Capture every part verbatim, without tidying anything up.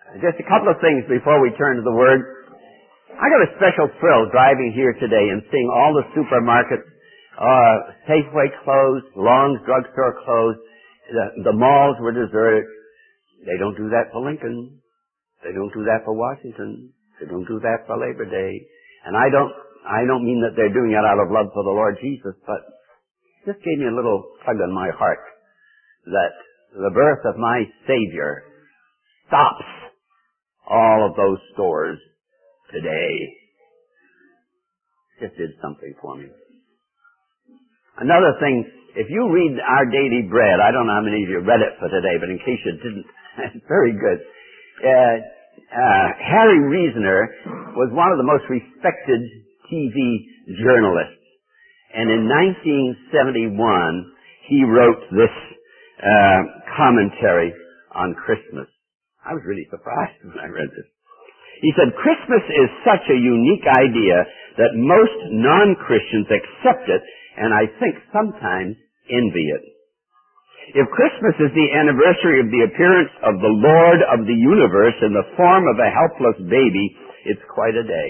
Just a couple of things before we turn to the Word. I got a special thrill driving here today and seeing all the supermarkets, uh, Safeway closed, Long's drugstore closed, the, the malls were deserted. They don't do that for Lincoln. They don't do that for Washington. They don't do that for Labor Day. And I don't, I don't mean that they're doing it out of love for the Lord Jesus, but this gave me a little tug on my heart that the birth of my Savior stops all of those stores today. Just did something for me. Another thing, if you read Our Daily Bread, I don't know how many of you read it for today, but in case you didn't, it's very good. Uh, uh, Harry Reasoner was one of the most respected T V journalists. And in nineteen seventy-one, he wrote this uh, commentary on Christmas. I was really surprised when I read this. He said, Christmas is such a unique idea that most non-Christians accept it, and I think sometimes envy it. If Christmas is the anniversary of the appearance of the Lord of the universe in the form of a helpless baby, it's quite a day.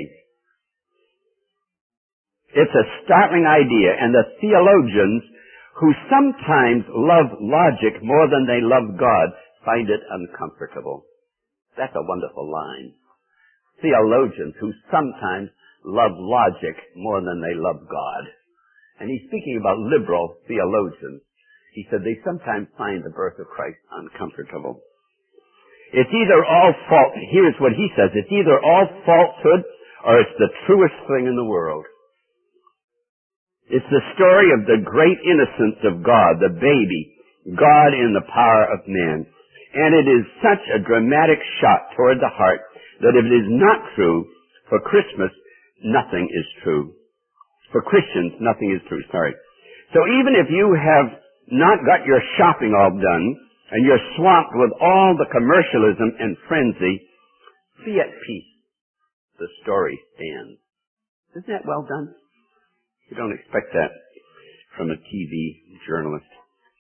It's a startling idea, and the theologians who sometimes love logic more than they love God find it uncomfortable. That's a wonderful line. Theologians who sometimes love logic more than they love God. And he's speaking about liberal theologians. He said they sometimes find the birth of Christ uncomfortable. It's either all false, here's what he says, it's either all falsehood or it's the truest thing in the world. It's the story of the great innocence of God, the baby, God in the power of man. And it is such a dramatic shot toward the heart that if it is not true, for Christmas, nothing is true. For Christians, nothing is true, sorry. So even if you have not got your shopping all done, and you're swamped with all the commercialism and frenzy, be at peace. The story stands. Isn't that well done? You don't expect that from a T V journalist.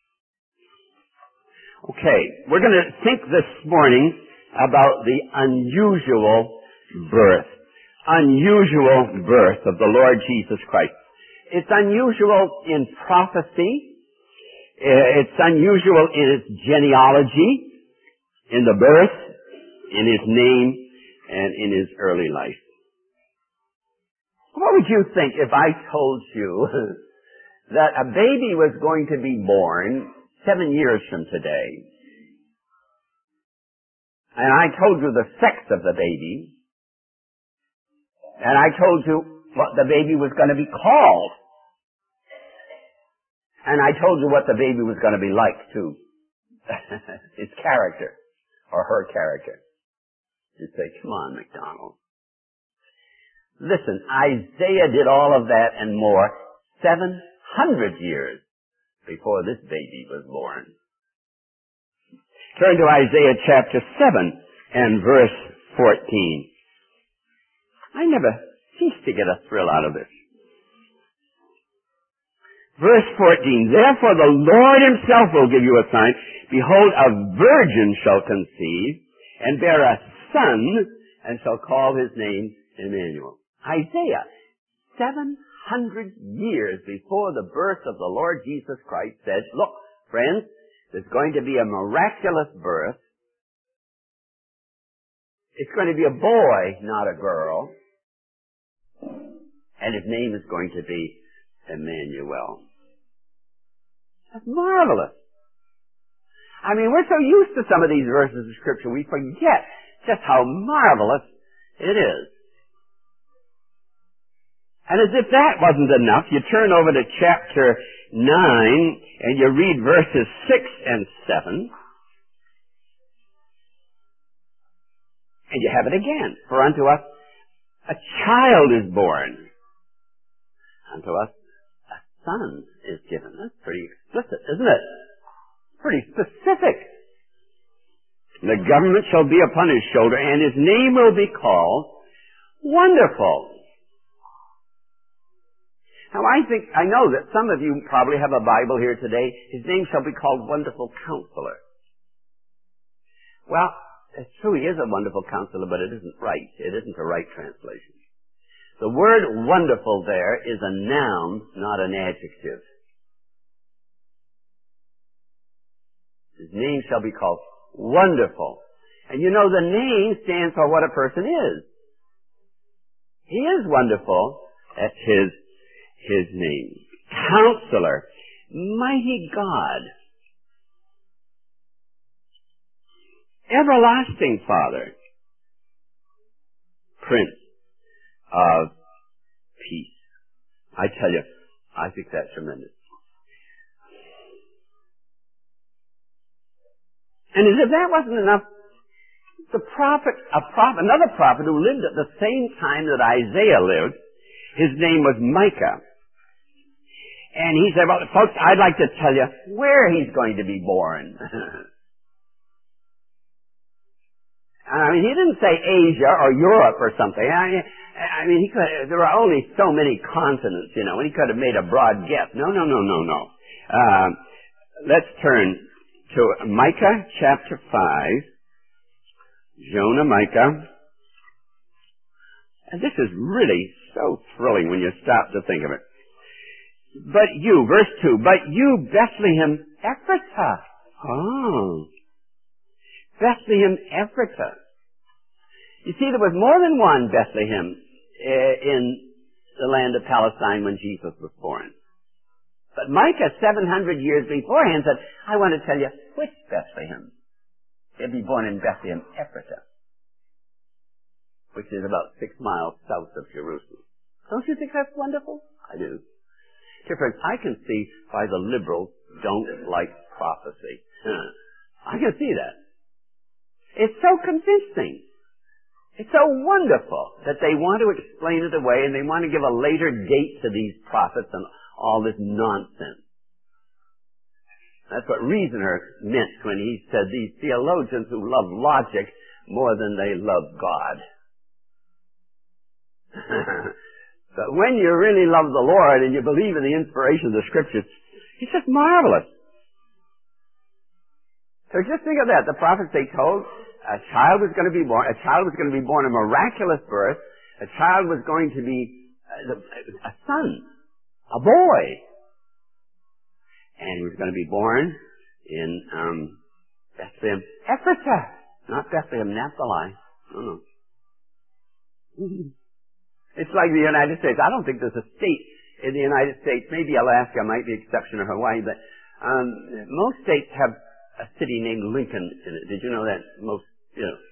Okay, we're going to think this morning about the unusual birth. Unusual birth of the Lord Jesus Christ. It's unusual in prophecy. It's unusual in its genealogy, in the birth, in his name, and in his early life. What would you think if I told you that a baby was going to be born seven years from today? And I told you the sex of the baby, and I told you what the baby was going to be called. And I told you what the baby was going to be like, too. His character, or her character. You'd say, come on, McDonald. Listen, Isaiah did all of that and more seven hundred years before this baby was born. Turn to Isaiah chapter seven and verse fourteen. I never cease to get a thrill out of this. Verse fourteen, therefore the Lord himself will give you a sign. Behold, a virgin shall conceive and bear a son and shall call his name Emmanuel. Isaiah, seven hundred years before the birth of the Lord Jesus Christ, said, look, friends, there's going to be a miraculous birth. It's going to be a boy, not a girl. And his name is going to be Emmanuel. That's marvelous. I mean, we're so used to some of these verses of Scripture, we forget just how marvelous it is. And as if that wasn't enough, you turn over to chapter nine and you read verses six and seven. And you have it again. For unto us a child is born. Unto us a son is given. That's pretty explicit, isn't it? Pretty specific. The government shall be upon his shoulder, and his name will be called Wonderful. Now I think, I know that some of you probably have a Bible here today. His name shall be called Wonderful Counselor. Well, It's true, he is a wonderful counselor, but it isn't right. It isn't a right translation. The word wonderful there is a noun, not an adjective. His name shall be called Wonderful. And you know, the name stands for what a person is. He is wonderful. That's his, his name. Counselor. Mighty God. Everlasting Father. Prince of Peace. I tell you, I think that's tremendous. And as if that wasn't enough, the prophet, a prophet, another prophet who lived at the same time that Isaiah lived, his name was Micah. And he said, well, folks, I'd like to tell you where he's going to be born. I mean, he didn't say Asia or Europe or something. I mean, I mean he could, there were only so many continents, you know, and he could have made a broad guess. No, no, no, no, no. Uh, let's turn to Micah chapter five. Jonah, Micah. And this is really so thrilling when you stop to think of it. But you, verse two, but you, Bethlehem Ephratah. Oh. Bethlehem Ephratah. You see, there was more than one Bethlehem uh, in the land of Palestine when Jesus was born. But Micah, seven hundred years beforehand, said, I want to tell you which Bethlehem. He'll be born in Bethlehem Ephratah, which is about six miles south of Jerusalem. Don't you think that's wonderful? I do. Dear friends, I can see why the liberals don't like prophecy. I can see that. It's so convincing. It's so wonderful that they want to explain it away and they want to give a later date to these prophets and all this nonsense. That's what Reasoner meant when he said these theologians who love logic more than they love God. But when you really love the Lord and you believe in the inspiration of the Scriptures, it's just marvelous. So just think of that. The prophets, they told a child was going to be born, a child was going to be born a miraculous birth, a child was going to be a, a son, a boy. And he was going to be born in um, Bethlehem Ephratah, not Bethlehem Naphtali. No, no. It's like the United States. I don't think there's a state in the United States, maybe Alaska might be an exception or Hawaii, but um, most states have a city named Lincoln in it. Did you know that? Most, you know.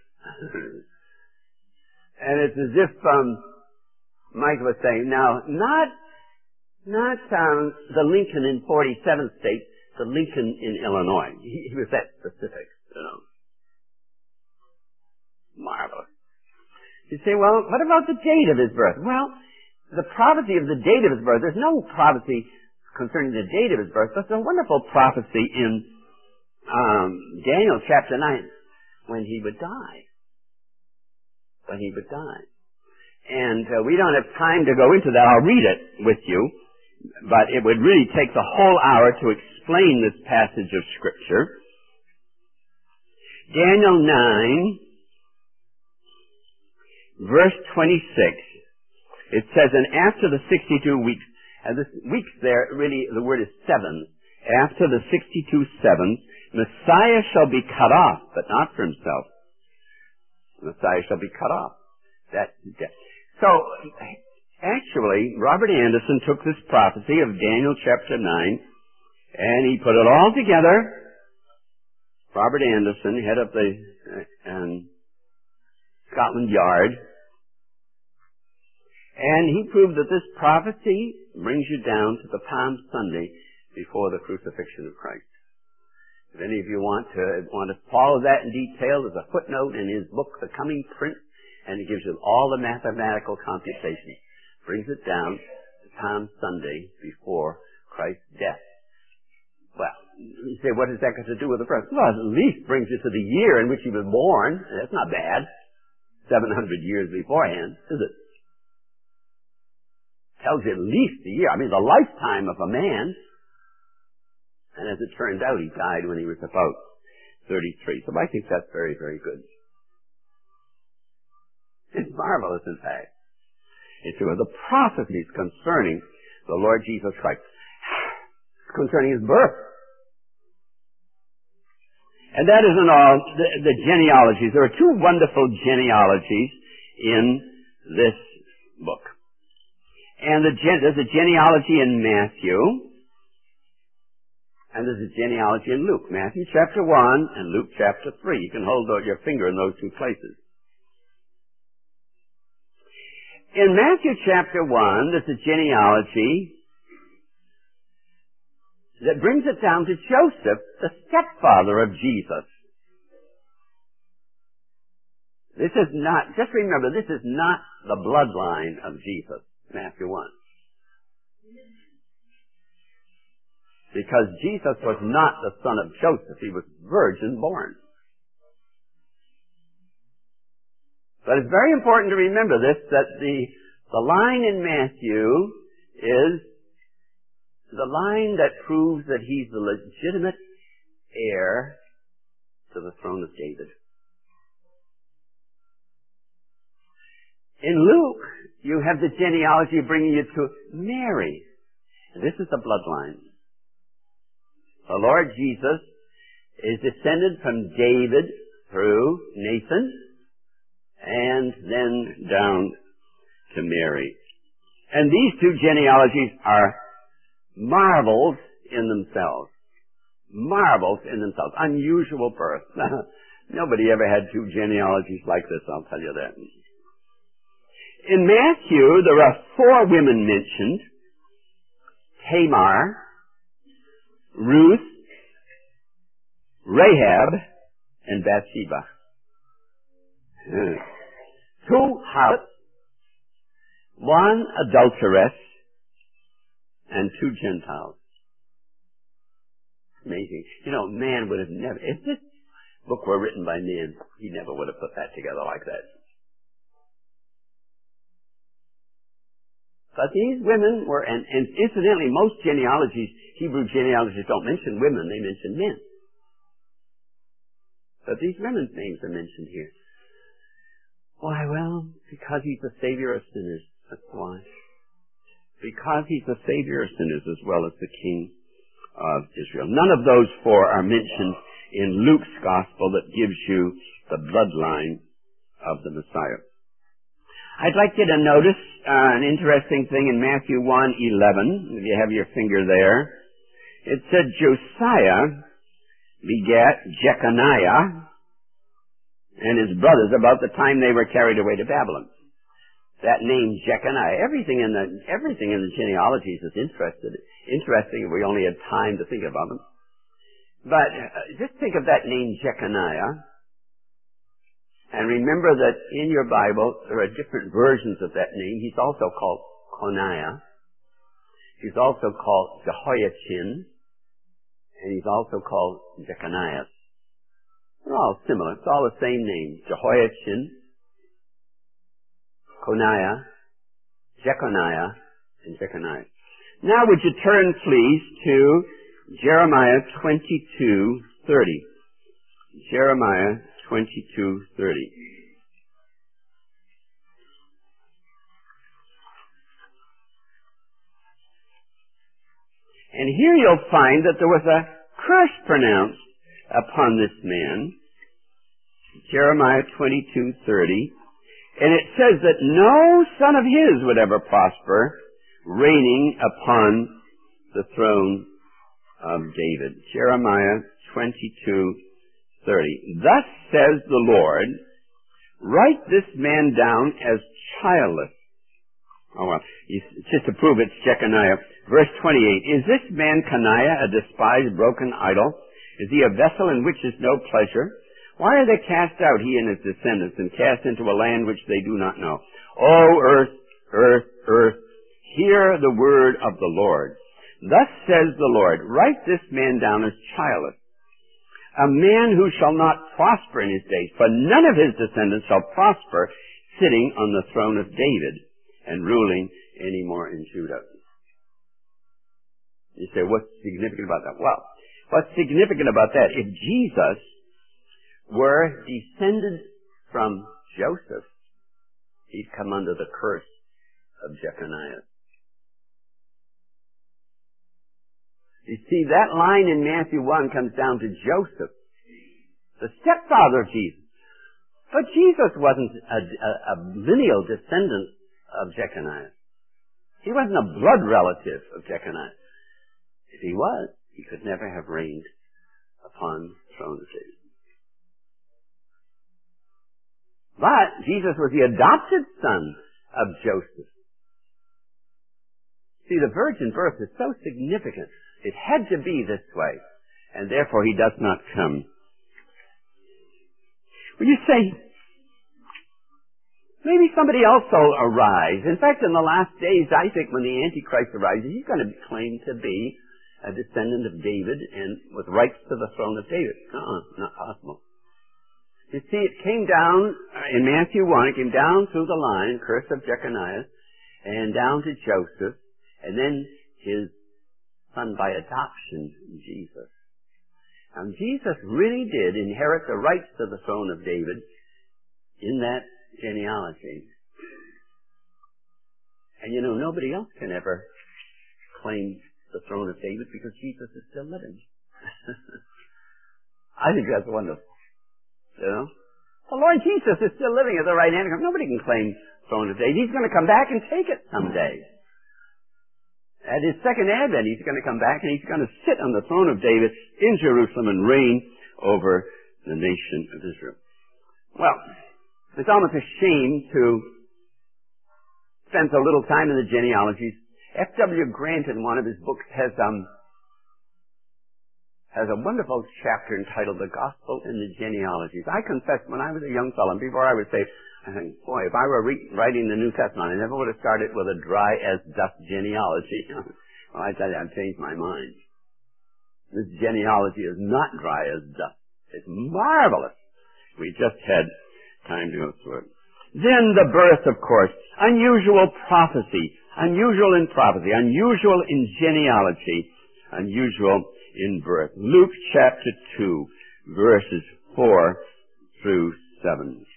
And it's as if um, Mike was saying, now, not Not um, the Lincoln in forty-seventh state, the Lincoln in Illinois. He, he was that specific, you know. Marvelous. You say, well, what about the date of his birth? Well, the prophecy of the date of his birth, there's no prophecy concerning the date of his birth, but there's a wonderful prophecy in um, Daniel chapter nine when he would die. When he would die. And uh, we don't have time to go into that. I'll read it with you. But it would really take the whole hour to explain this passage of Scripture. Daniel nine, verse twenty-six. It says, and after the sixty-two weeks, and this weeks there, really, the word is sevens. After the sixty-two sevens, Messiah shall be cut off, but not for himself. Messiah shall be cut off. That's death. So, actually, Robert Anderson took this prophecy of Daniel chapter nine, and he put it all together. Robert Anderson, head of the uh, um, Scotland Yard, and he proved that this prophecy brings you down to the Palm Sunday before the crucifixion of Christ. If any of you want to want to follow that in detail, there's a footnote in his book, The Coming Prince, and it gives you all the mathematical computations. Brings it down to Palm Sunday before Christ's death. Well, you say, what has that got to do with the present? Well, at least brings you to the year in which he was born. That's not bad. seven hundred years beforehand, is it? Tells you at least the year. I mean, the lifetime of a man. And as it turns out, he died when he was about thirty-three. So I think that's very, very good. marvelous, in fact. It's true. The prophecies concerning the Lord Jesus Christ, concerning His birth. And that isn't all. The, the genealogies. There are two wonderful genealogies in this book. And the gen, there's a genealogy in Matthew, and there's a genealogy in Luke. Matthew chapter one and Luke chapter three. You can hold your finger in those two places. In Matthew chapter one, there's a genealogy that brings it down to Joseph, the stepfather of Jesus. This is not, just remember, this is not the bloodline of Jesus, Matthew one. Because Jesus was not the son of Joseph. He was virgin born. But it's very important to remember this, that the, the line in Matthew is the line that proves that he's the legitimate heir to the throne of David. In Luke, you have the genealogy bringing you to Mary. And this is the bloodline. The Lord Jesus is descended from David through Nathan and then down to Mary. And these two genealogies are marvels in themselves. Marvels in themselves. Unusual birth. Nobody ever had two genealogies like this, I'll tell you that. In Matthew, there are four women mentioned. Tamar, Ruth, Rahab, and Bathsheba. Two harlots, one adulteress, and two Gentiles. Amazing. You know, man would have never, if this book were written by men, he never would have put that together like that. But these women were, and, and incidentally, most genealogies, Hebrew genealogies don't mention women, they mention men. But these women's names are mentioned here. Why? Well, because he's the Savior of sinners. That's why. Because he's the Savior of sinners as well as the King of Israel. None of those four are mentioned in Luke's Gospel that gives you the bloodline of the Messiah. I'd like you to notice uh, an interesting thing in Matthew one eleven, if you have your finger there. It said Josiah begat Jeconiah and his brothers about the time they were carried away to Babylon. That name Jeconiah, everything in the everything in the genealogies is interested, interesting if we only had time to think about them. But uh, just think of that name Jeconiah. And remember that in your Bible, there are different versions of that name. He's also called Coniah. He's also called Jehoiachin. And he's also called Jeconiah. They're all similar. It's all the same name. Jehoiachin, Coniah, Jeconiah, and Jeconiah. Now would you turn, please, to Jeremiah twenty-two thirty. Jeremiah twenty-two thirty. And here you'll find that there was a curse pronounced upon this man. Jeremiah twenty-two thirty. And it says that no son of his would ever prosper, reigning upon the throne of David. Jeremiah twenty-two thirty. Thus says the Lord, write this man down as childless. Oh well, just to prove it's Jeconiah. Verse twenty-eight, is this man Coniah a despised, broken idol? Is he a vessel in which is no pleasure? Why are they cast out, he and his descendants, and cast into a land which they do not know? O earth, earth, earth, hear the word of the Lord. Thus says the Lord, write this man down as childless, a man who shall not prosper in his days, for none of his descendants shall prosper, sitting on the throne of David and ruling any more in Judah. You say, what's significant about that? Well, what's significant about that? If Jesus were descended from Joseph, He'd come under the curse of Jeconiah. You see, that line in Matthew one comes down to Joseph, the stepfather of Jesus. But Jesus wasn't a, a, a lineal descendant of Jeconiah. He wasn't a blood relative of Jeconiah. If he was, he could never have reigned upon the throne of David. But Jesus was the adopted son of Joseph. See, the virgin birth is so significant. It had to be this way, and therefore he does not come. Well, you say, maybe somebody else will arise. In fact, in the last days, I think when the Antichrist arises, he's going to claim to be a descendant of David and with rights to the throne of David. Uh-uh, not possible. You see, it came down in Matthew one, it came down through the line, curse of Jeconiah, and down to Joseph, and then his son by adoption, Jesus. And Jesus really did inherit the rights to the throne of David in that genealogy. And you know, nobody else can ever claim the throne of David because Jesus is still living. I think that's wonderful. You know? The Lord Jesus is still living at the right hand of God. Nobody can claim the throne of David. He's going to come back and take it someday. At his second advent, he's going to come back and he's going to sit on the throne of David in Jerusalem and reign over the nation of Israel. Well, it's almost a shame to spend so little time in the genealogies. F W Grant in one of his books has um has a wonderful chapter entitled The Gospel in the Genealogies. I confess, when I was a young fellow, before I would say, I think, boy, if I were re- writing the New Testament, I never would have started with a dry as dust genealogy. Well, I tell you, I've changed my mind. This genealogy is not dry as dust. It's marvelous. We just had time to go through it. Then the birth, of course. Unusual prophecy. Unusual in prophecy. Unusual in genealogy. Unusual in birth. Luke chapter two, verses four through seven.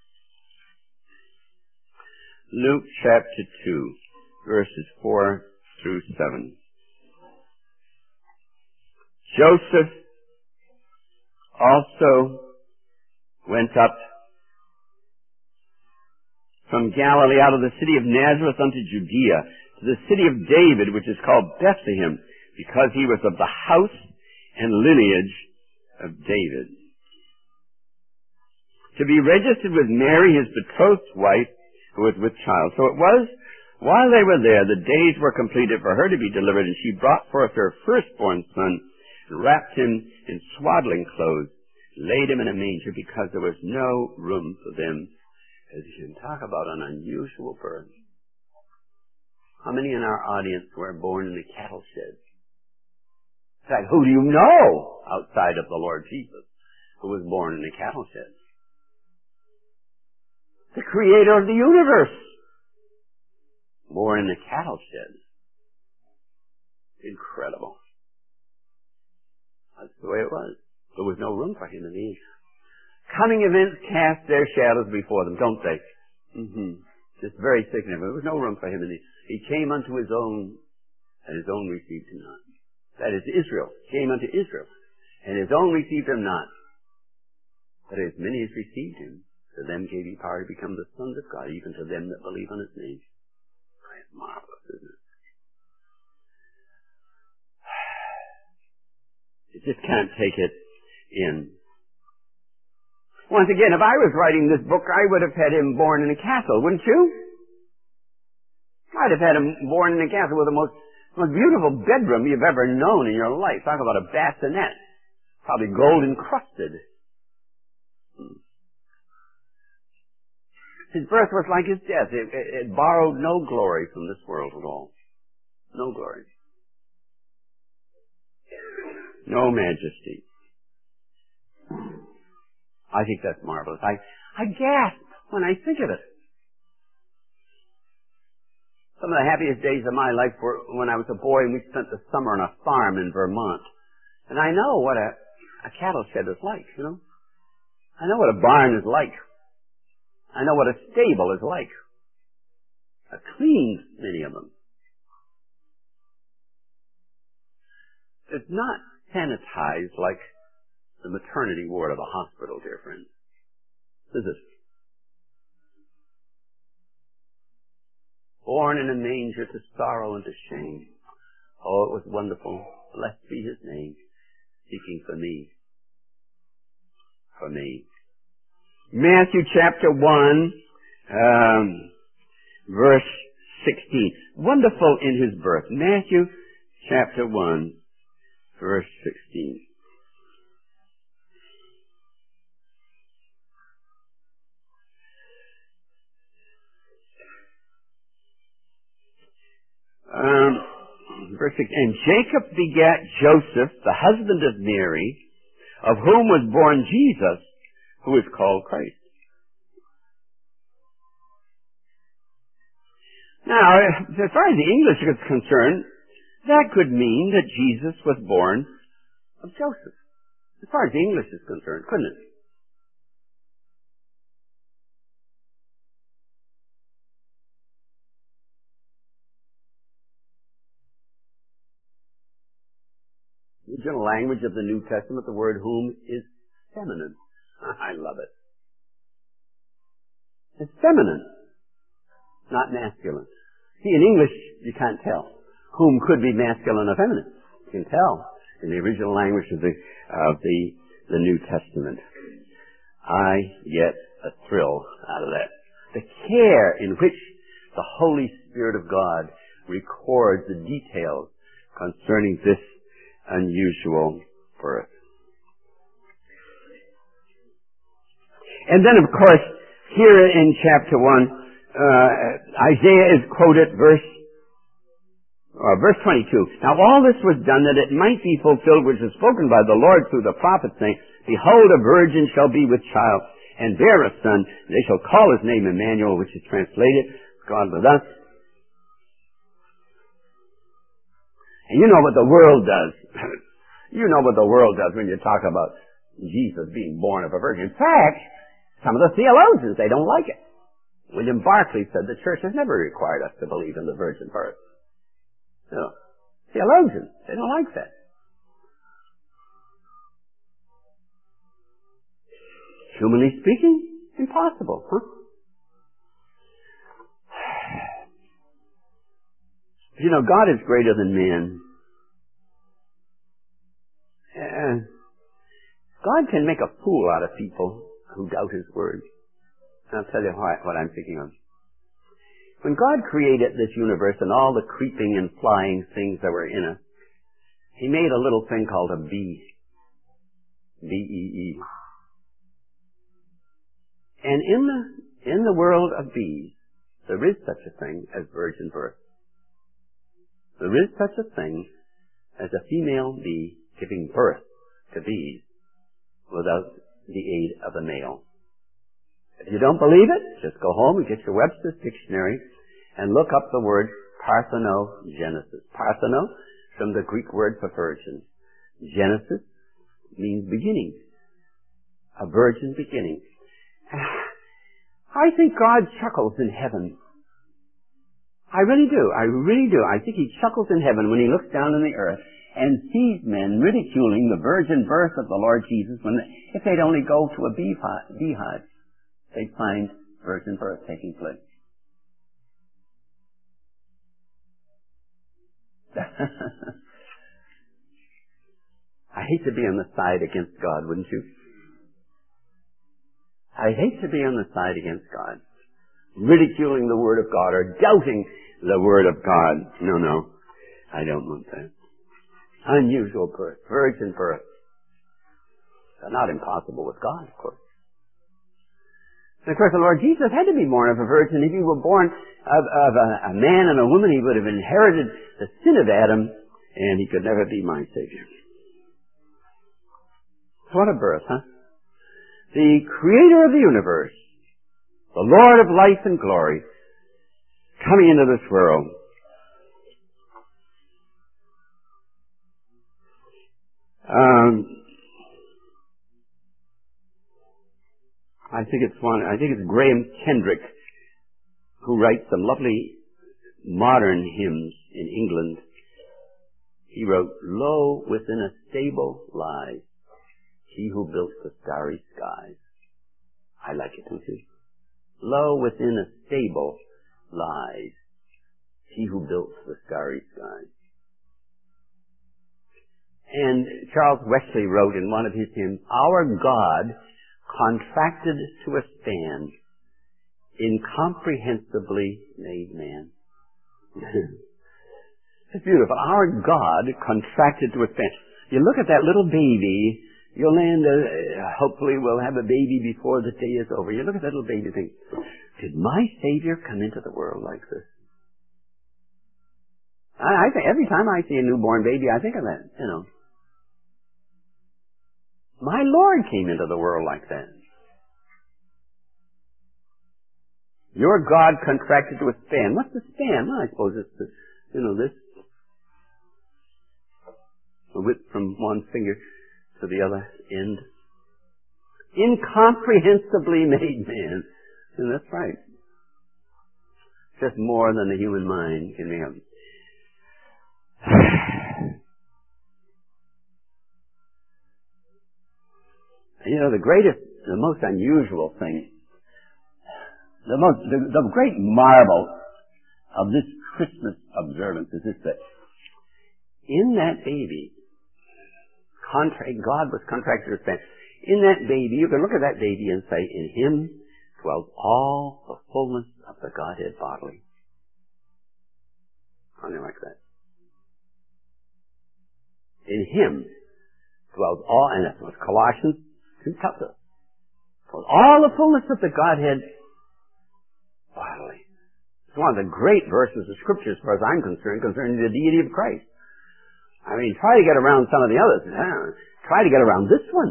Luke chapter two, verses four through seven. Joseph also went up from Galilee out of the city of Nazareth unto Judea, to the city of David, which is called Bethlehem, because he was of the house and lineage of David, to be registered with Mary, his betrothed wife, who was with child. So it was, while they were there, the days were completed for her to be delivered, and she brought forth her firstborn son, and wrapped him in swaddling clothes, laid him in a manger, because there was no room for them. As you can talk about an unusual birth. How many in our audience were born in a cattle shed? In fact, who do you know outside of the Lord Jesus who was born in a cattle shed? The creator of the universe, born in a cattle shed. Incredible. That's the way it was. There was no room for him in the age. Coming events cast their shadows before them, don't they? Mm-hmm. It's very significant. There was no room for him in the age. He came unto his own, and his own received him not. That is, Israel came unto Israel, and his own received him not. But as many as received him, to them gave he power to become the sons of God, even to them that believe on his name. It's marvelous, isn't it? You just can't take it in. Once again, if I was writing this book, I would have had him born in a castle, wouldn't you? I'd have had him born in a castle with the most, most beautiful bedroom you've ever known in your life. Talk about a bassinet. Probably gold encrusted. Hmm. His birth was like his death. It, it, it borrowed no glory from this world at all. No glory. No majesty. I think that's marvelous. I, I gasp when I think of it. Some of the happiest days of my life were when I was a boy and we spent the summer on a farm in Vermont. And I know what a, a cattle shed is like, you know. I know what a barn is like. I know what a stable is like. A clean, many of them. It's not sanitized like the maternity ward of a hospital, dear friends. Is it? Born in a manger to sorrow and to shame. Oh, it was wonderful. Blessed be his name, seeking for me. For me. Matthew chapter one, um, verse sixteen. Wonderful in his birth. Matthew chapter one, verse sixteen. Um, verse six. And Jacob begat Joseph, the husband of Mary, of whom was born Jesus, who is called Christ. Now, as far as the English is concerned, that could mean that Jesus was born of Joseph. As far as the English is concerned, couldn't it? The original language of the New Testament, the word whom is feminine. I love it. It's feminine, not masculine. See, in English, you can't tell. Whom could be masculine or feminine. You can tell in the original language of the, of the, the New Testament. I get a thrill out of that. The care in which the Holy Spirit of God records the details concerning this unusual birth. And then, of course, here in chapter one, uh, Isaiah is quoted, verse uh, verse twenty-two. Now all this was done that it might be fulfilled which is spoken by the Lord through the prophet, saying, Behold, a virgin shall be with child, and bear a son, and they shall call his name Emmanuel, which is translated, God with us. And you know what the world does. You know what the world does when you talk about Jesus being born of a virgin. In fact, some of the theologians, they don't like it. William Barclay said the church has never required us to believe in the virgin birth. No. Theologians, they don't like that. Humanly speaking, impossible, huh? You know, God is greater than man. Uh, God can make a fool out of people who doubt his word. I'll tell you what, what I'm thinking of. When God created this universe and all the creeping and flying things that were in it, he made a little thing called a bee. B E E. And in the, in the world of bees, there is such a thing as virgin birth. There is such a thing as a female bee giving birth to bees without the aid of a male. If you don't believe it, just go home and get your Webster's Dictionary and look up the word parthenogenesis. Partheno, from the Greek word for virgin. Genesis means beginning. A virgin beginning. I think God chuckles in heaven. I really do. I really do. I think he chuckles in heaven when he looks down on the earth and sees men ridiculing the virgin birth of the Lord Jesus when they, if they'd only go to a beehive, beehive, they'd find virgin birth taking place. I hate to be on the side against God, wouldn't you? I hate to be on the side against God, ridiculing the Word of God or doubting the Word of God. No, no, I don't want that. Unusual birth, virgin birth. They're not impossible with God, of course. And of course, the Lord Jesus had to be born of a virgin. If he were born of, of a, a man and a woman, he would have inherited the sin of Adam, and he could never be my Savior. What a birth, huh? The Creator of the universe, the Lord of life and glory, coming into this world. Um, I think it's one, I think it's Graham Kendrick who writes some lovely modern hymns in England. He wrote, "Lo, within a stable lies he who built the starry skies." I like it, don't you? Lo, within a stable lies he who built the starry skies. And Charles Wesley wrote in one of his hymns, "Our God contracted to a span, incomprehensibly made man." It's beautiful. Our God contracted to a span. You look at that little baby, Yolanda, uh, hopefully will have a baby before the day is over. You look at that little baby and think, did my Savior come into the world like this? I, I think every time I see a newborn baby, I think of that, you know. My Lord came into the world like that. Your God contracted to a span. What's the span? Well, I suppose it's the, you know, this, the width from one finger to the other end. Incomprehensibly made man. And that's right. Just more than the human mind can make. You know, the greatest, the most unusual thing, the most, the, the great marvel of this Christmas observance is this, that in that baby, contract, God was contracted to span. In that baby, you can look at that baby and say, in him dwells all the fullness of the Godhead bodily. Something like that. In him dwells all, and that's what Colossians two tells us. All the fullness of the Godhead bodily. It's one of the great verses of Scripture, as far as I'm concerned, concerning the deity of Christ. I mean, try to get around some of the others. Yeah. Try to get around this one.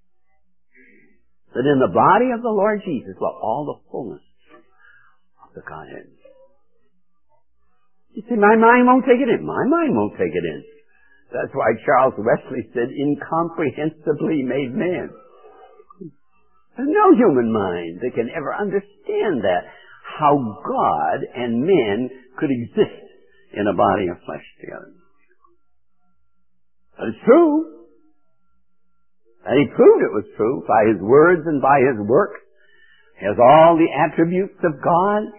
That in the body of the Lord Jesus, well, all the fullness of the Godhead. You see, my mind won't take it in. My mind won't take it in. That's why Charles Wesley said, incomprehensibly made man. There's no human mind that can ever understand that, how God and man could exist in a body of flesh together. But it's true. And he proved it was true by his words and by his works. He has all the attributes of God.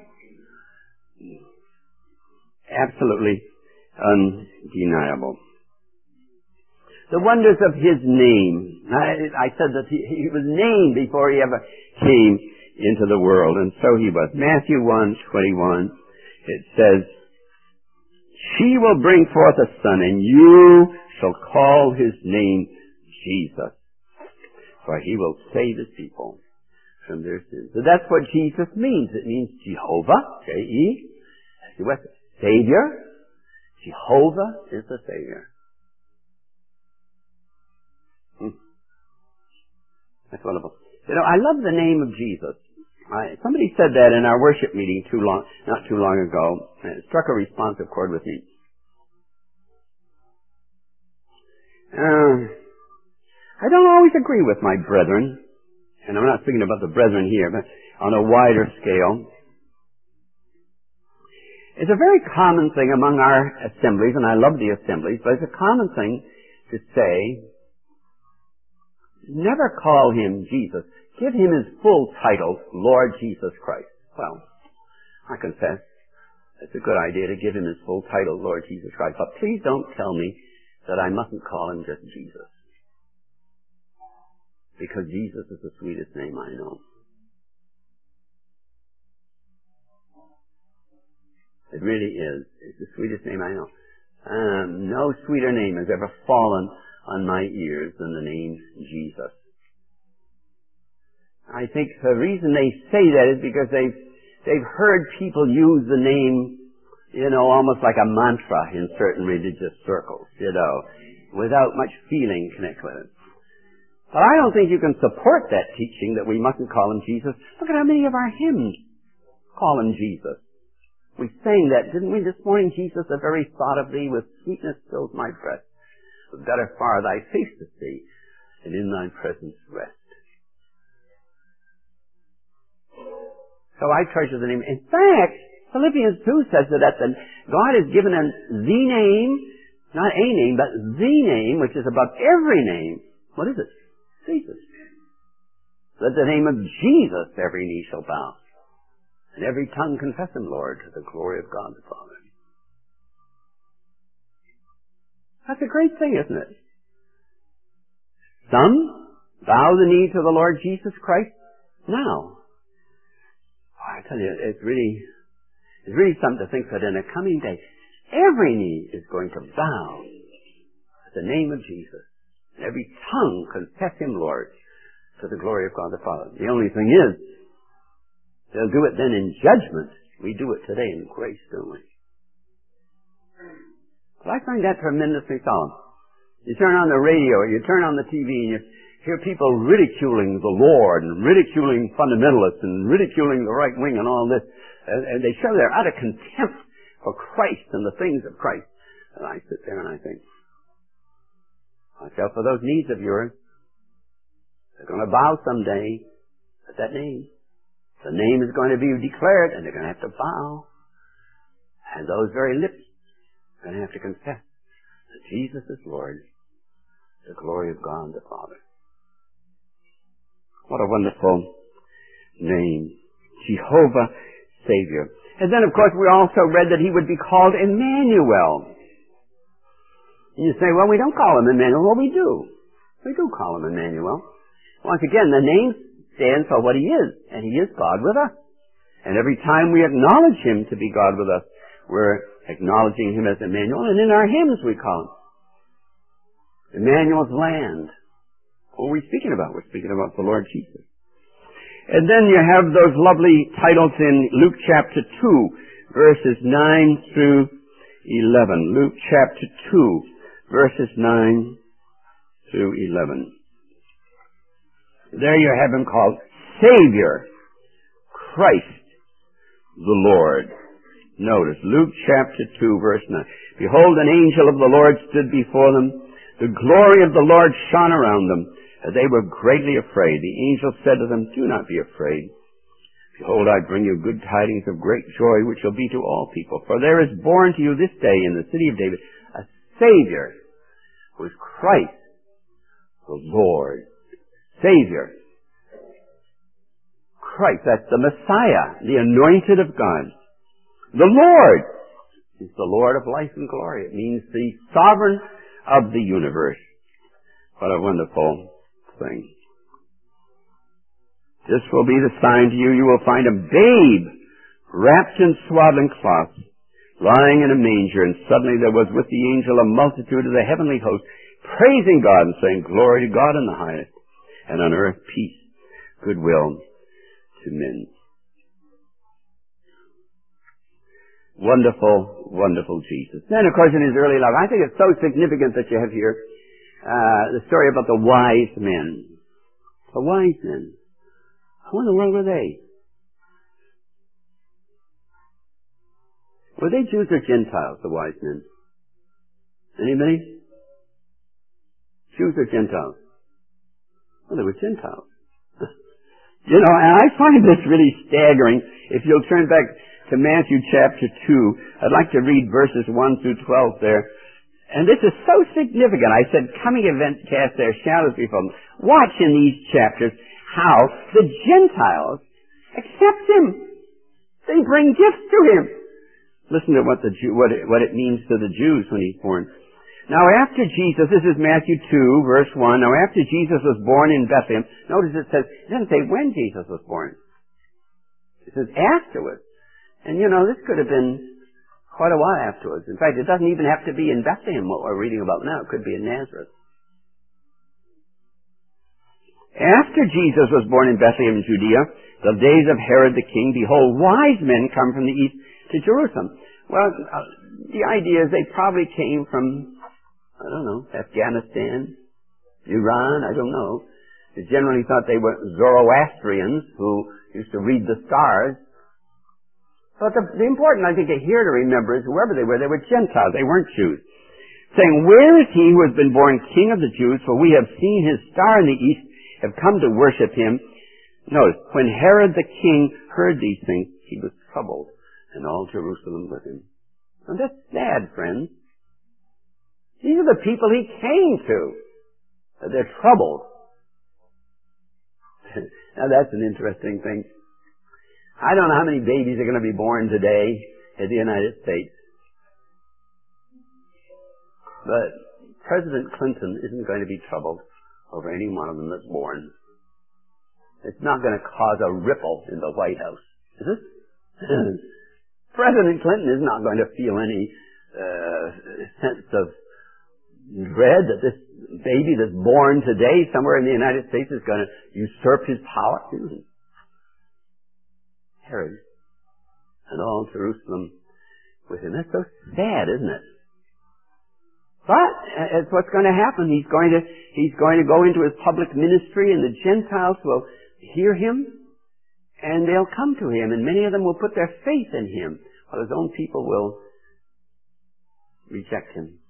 Absolutely undeniable. The wonders of his name. I, I said that he, he was named before he ever came into the world, and so he was. Matthew one twenty-one, it says, "She will bring forth a son, and you shall call his name Jesus, for he will save his people from their sins." So that's what Jesus means. It means Jehovah, J E, Savior. Jehovah is the Savior. Hmm. That's wonderful. You know, I love the name of Jesus. I, somebody said that in our worship meeting too long, not too long ago, and it struck a responsive chord with me. Uh, I don't always agree with my brethren, and I'm not speaking about the brethren here, but on a wider scale. It's a very common thing among our assemblies, and I love the assemblies, but it's a common thing to say, never call him Jesus. Give him his full title, Lord Jesus Christ. Well, I confess, it's a good idea to give him his full title, Lord Jesus Christ. But please don't tell me that I mustn't call him just Jesus. Because Jesus is the sweetest name I know. It really is. It's the sweetest name I know. Um, no sweeter name has ever fallen on my ears than the name Jesus. I think the reason they say that is because they've, they've heard people use the name, you know, almost like a mantra in certain religious circles, you know, without much feeling connected with it. But I don't think you can support that teaching that we mustn't call him Jesus. Look at how many of our hymns call him Jesus. We sang that, didn't we, this morning? Jesus, the very thought of thee with sweetness fills my breast. Better far thy face to see, and in thy presence rest. So I treasure the name. In fact, Philippians two says that the, God has given him the name, not a name, but the name, which is above every name. What is it? Jesus. That the name of Jesus every knee shall bow, and every tongue confess him, Lord, to the glory of God the Father. That's a great thing, isn't it? Some bow the knee to the Lord Jesus Christ now. Oh, I tell you, it's really, it's really something to think that in a coming day, every knee is going to bow at the name of Jesus, and every tongue confess him, Lord, to the glory of God the Father. The only thing is, they'll do it then in judgment. We do it today in grace, don't we? But I find that tremendously solemn. You turn on the radio, or you turn on the T V, and you hear people ridiculing the Lord, and ridiculing fundamentalists, and ridiculing the right wing, and all this. And, and they show their utter contempt for Christ and the things of Christ. And I sit there and I think, watch out for those knees of yours. They're going to bow someday at that name. The name is going to be declared, and they're going to have to bow. And those very lips are going to have to confess that Jesus is Lord, the glory of God the Father. What a wonderful name. Jehovah Savior. And then, of course, we also read that he would be called Emmanuel. And you say, well, we don't call him Emmanuel. Well, we do. We do call him Emmanuel. Once again, the name stands for what he is, and he is God with us. And every time we acknowledge him to be God with us, we're acknowledging him as Emmanuel, and in our hymns we call him Emmanuel's land. What are we speaking about? We're speaking about the Lord Jesus. And then you have those lovely titles in Luke chapter two, verses nine through eleven. Luke chapter two, verses nine through eleven. There you have him called Savior, Christ the Lord. Notice, Luke chapter two, verse nine. Behold, an angel of the Lord stood before them. The glory of the Lord shone around them, and they were greatly afraid. The angel said to them, do not be afraid. Behold, I bring you good tidings of great joy, which shall be to all people. For there is born to you this day in the city of David a Savior, who is Christ the Lord. Savior. Christ, that's the Messiah, the anointed of God. The Lord is the Lord of life and glory. It means the sovereign of the universe. What a wonderful thing. This will be the sign to you. You will find a babe wrapped in swaddling cloths, lying in a manger. And suddenly there was with the angel a multitude of the heavenly host, praising God and saying, glory to God in the highest, and on earth peace, goodwill to men. Wonderful, wonderful Jesus. Then, of course, in his early life, I think it's so significant that you have here uh, the story about the wise men. The wise men. Who in the world were they? Were they Jews or Gentiles, the wise men? Anybody? Jews or Gentiles? Well, they were Gentiles. You know, and I find this really staggering. If you'll turn back to Matthew chapter two, I'd like to read verses one through twelve there. And this is so significant. I said, coming events cast their shadows before them. Watch in these chapters how the Gentiles accept him. They bring gifts to him. Listen to what the Jew, what it, what it means to the Jews when he's born. Now after Jesus, this is Matthew two, verse one. Now after Jesus was born in Bethlehem, notice it says, it doesn't say when Jesus was born. It says afterwards. And you know, this could have been quite a while afterwards. In fact, it doesn't even have to be in Bethlehem, what we're reading about now. It could be in Nazareth. After Jesus was born in Bethlehem in Judea, the days of Herod the king, behold, wise men come from the east to Jerusalem. Well, uh, the idea is they probably came from, I don't know, Afghanistan, Iran, I don't know. They generally thought they were Zoroastrians who used to read the stars. But the, the important, I think, here to remember is whoever they were, they were Gentiles. They weren't Jews. Saying, where is he who has been born King of the Jews? For we have seen his star in the east, have come to worship him. Notice, when Herod the king heard these things, he was troubled, and all Jerusalem with him. And that's sad, friends. These are the people he came to. They're troubled. Now that's an interesting thing. I don't know how many babies are going to be born today in the United States. But President Clinton isn't going to be troubled over any one of them that's born. It's not going to cause a ripple in the White House, is it? President Clinton is not going to feel any uh, sense of dread that this baby that's born today somewhere in the United States is going to usurp his power. Herod and all Jerusalem with him. That's so sad, isn't it? But it's what's going to happen. He's going to he's going to go into his public ministry, and the Gentiles will hear him, and they'll come to him, and many of them will put their faith in him, while his own people will reject him.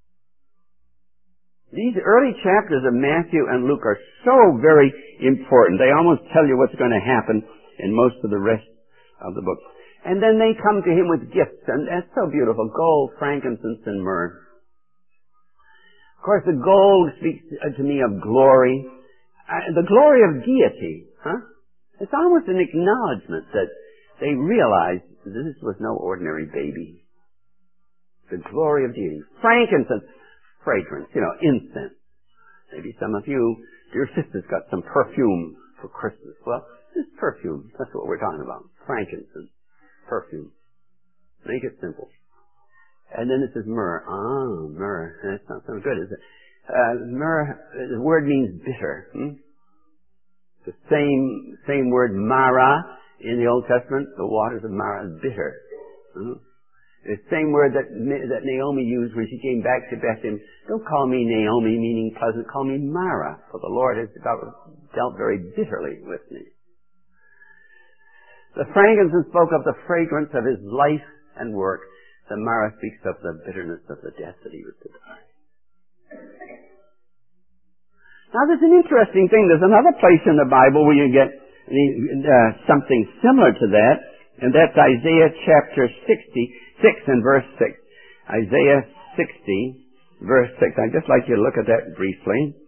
These early chapters of Matthew and Luke are so very important. They almost tell you what's going to happen in most of the rest of the book. And then they come to him with gifts, and that's so beautiful. Gold, frankincense, and myrrh. Of course, the gold speaks to me of glory. Uh, the glory of deity, huh? It's almost an acknowledgement that they realize this was no ordinary baby. The glory of deity. Frankincense, fragrance, you know, incense. Maybe some of you, your sister's got some perfume for Christmas. Well, this perfume, that's what we're talking about. Frankincense, perfume. Make it simple. And then it says myrrh. Ah, myrrh. That's not so good, is it? Uh, myrrh, the word means bitter. Hmm? The same same word, Mara, in the Old Testament, the waters of Mara, is bitter. Hmm? The same word that that Naomi used when she came back to Bethlehem. Don't call me Naomi, meaning pleasant. Call me Mara, for the Lord has dealt very bitterly with me. The frankincense spoke of the fragrance of his life and work. The Mara speaks of the bitterness of the death that he was to die. Now there's an interesting thing. There's another place in the Bible where you get uh, something similar to that, and that's Isaiah chapter sixty-six and verse six. Isaiah sixty, verse six. I'd just like you to look at that briefly.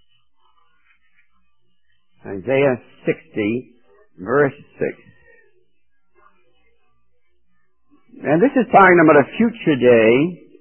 Isaiah sixty, verse six. And this is talking about a future day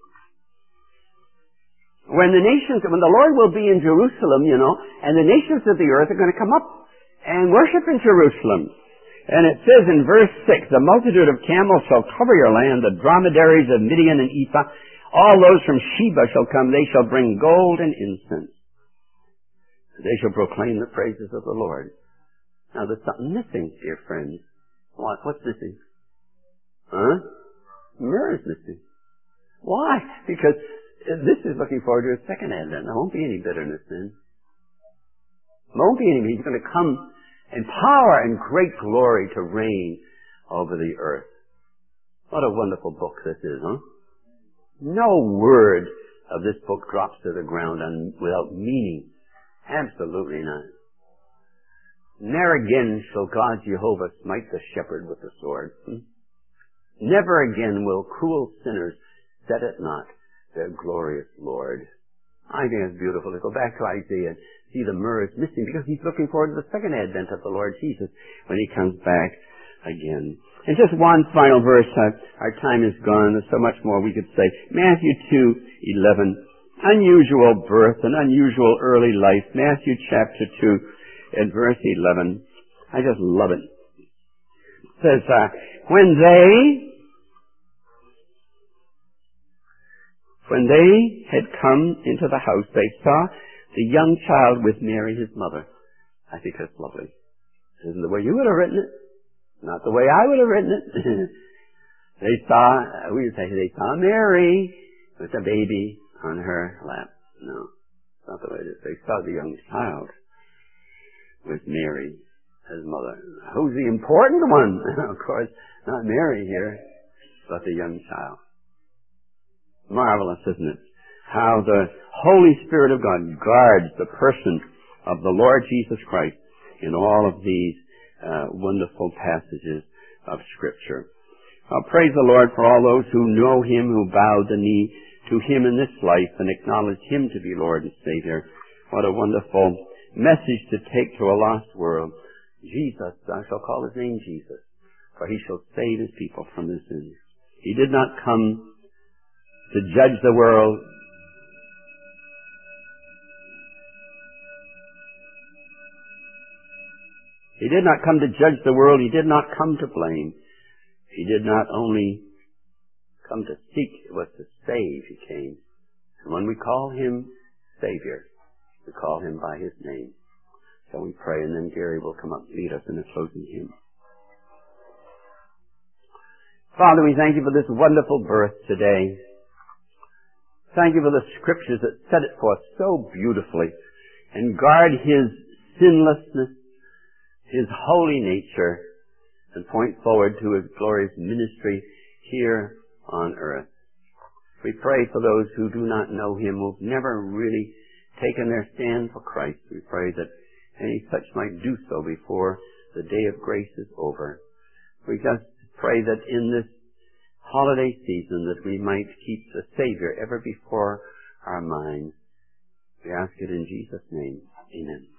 when the nations, when the Lord will be in Jerusalem, you know, and the nations of the earth are going to come up and worship in Jerusalem. And it says in verse six, the multitude of camels shall cover your land, the dromedaries of Midian and Ephah, all those from Sheba shall come, they shall bring gold and incense. They shall proclaim the praises of the Lord. Now there's something missing, dear friends. What? What's missing? Huh? Myrrh is missing. Why? Because this is looking forward to his second advent. There won't be any bitterness then. There won't be any. He's going to come in power and great glory to reign over the earth. What a wonderful book this is, huh? No word of this book drops to the ground un- without meaning. Absolutely not. Never again shall God Jehovah smite the shepherd with the sword. Hmm? Never again will cruel sinners set at naught their glorious Lord. I think it's beautiful to go back to Isaiah and see the myrrh is missing because he's looking forward to the second advent of the Lord Jesus when he comes back again. And just one final verse. Uh, our time is gone. There's so much more we could say. Matthew two eleven. Unusual birth and unusual early life. Matthew chapter two and verse eleven. I just love it. It says, uh, when they When they had come into the house, they saw the young child with Mary, his mother. I think that's lovely. This isn't the way you would have written it. Not the way I would have written it. They saw, we would say, they saw Mary with a baby on her lap. No, it's not the way it is. They saw the young child with Mary, his mother. Who's the important one? Of course, not Mary here, but the young child. Marvelous, isn't it? How the Holy Spirit of God guards the person of the Lord Jesus Christ in all of these uh, wonderful passages of Scripture. Uh, praise the Lord for all those who know Him, who bow the knee to Him in this life and acknowledge Him to be Lord and Savior. What a wonderful message to take to a lost world. Jesus, I shall call His name Jesus, for He shall save His people from their sins. He did not come to judge the world. He did not come to judge the world. He did not come to blame. He did not only come to seek, it was to save He came. And when we call Him Savior, we call Him by His name. So we pray, and then Gary will come up and lead us in a closing hymn. Father, we thank You for this wonderful birth today. Thank You for the Scriptures that set it forth so beautifully and guard His sinlessness, His holy nature, and point forward to His glorious ministry here on earth. We pray for those who do not know Him, who've never really taken their stand for Christ. We pray that any such might do so before the day of grace is over. We just pray that in this holiday season that we might keep the Savior ever before our minds. We ask it in Jesus' name. Amen.